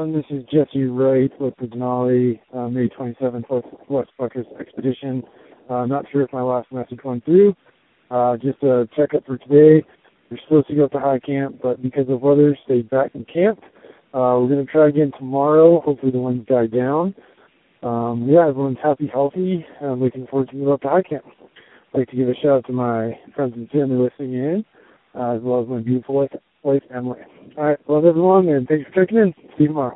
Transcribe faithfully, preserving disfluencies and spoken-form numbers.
everyone. This is Jesse Wright with the Denali uh, May twenty-seventh West Buckers Expedition. Uh, not sure if my last message went through. Uh, just a checkup for today. We're supposed to go up to high camp, but because of weather, stayed back in camp. Uh, we're going to try again tomorrow. Hopefully the winds die down. Um, yeah, everyone's happy, healthy. I'm looking forward to moving up to high camp. I'd like to give a shout out to my friends and family listening in, uh, as well as my beautiful wife, wife Emily. All right, love everyone, and thanks for checking in. See you tomorrow.